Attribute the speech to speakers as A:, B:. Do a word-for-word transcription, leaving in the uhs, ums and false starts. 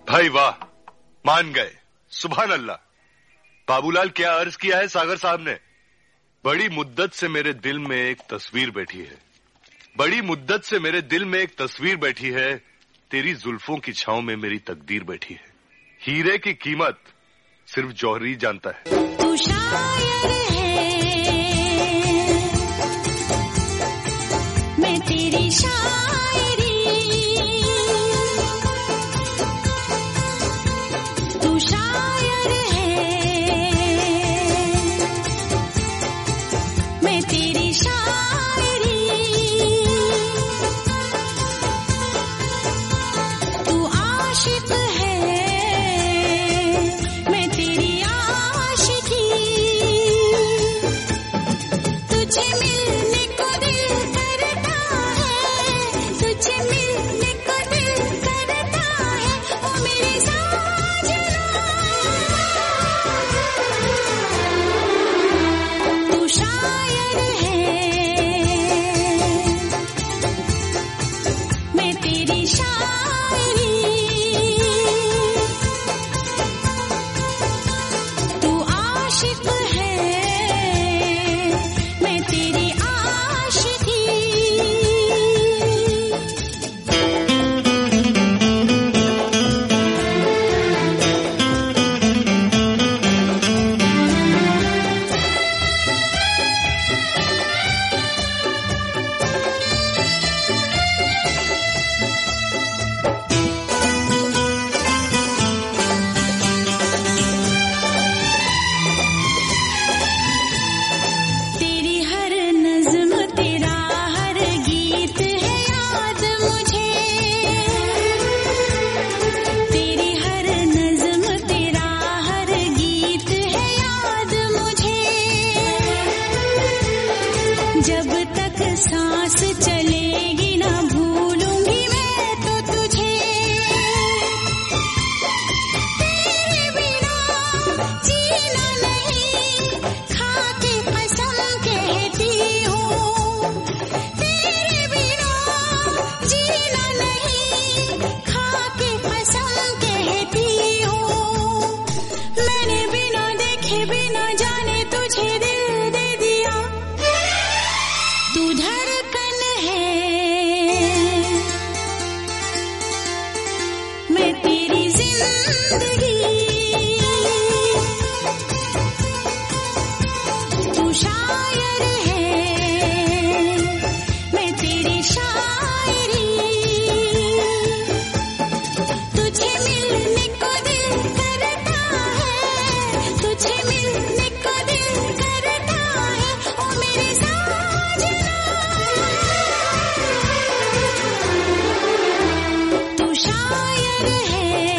A: भाई वाह, मान गए, सुभान अल्लाह। बाबूलाल, क्या अर्ज किया है सागर साहब ने? बड़ी मुद्दत से मेरे दिल में एक तस्वीर बैठी है, बड़ी मुद्दत से मेरे दिल में एक तस्वीर बैठी है, तेरी जुल्फों की छांव में मेरी तकदीर बैठी है। हीरे की कीमत सिर्फ जौहरी जानता है।
B: तू शायर है, मैं तेरी शायरी, तू शायर है, मैं तेरी शायरी, तू आशिक है, मैं तेरी आशिकी, तुझे मिलने को दिल करता है, तुझे मिलने को दिल करता है, ओ मेरे साजना। तू शायर है, मैं तेरी शायरी, तू आशिक है, मैं तेरी आशिकी। तेरी हर नज़्म, तेरा हर गीत है याद मुझे, तेरी हर नज़्म, तेरा हर गीत है याद मुझे, जब तक सांस चलेगी ना भूलूंगी मैं तो तुझे, तेरे बिना जीना नहीं, खाके कसम कहती हूँ, तेरे बिना जीना नहीं, खाके कसम कहती हूँ, मैंने बिना देखे बिना जाने तुझे दिल दे दिया, तू धड़कन है, मैं तेरी जिंदगी, तू शायर है, मैं तेरी शायरी, तुझे मिलने को दिल करता है, तुझे मिलने को दिल करता है, ओ मेरे साजना। तू शायर है,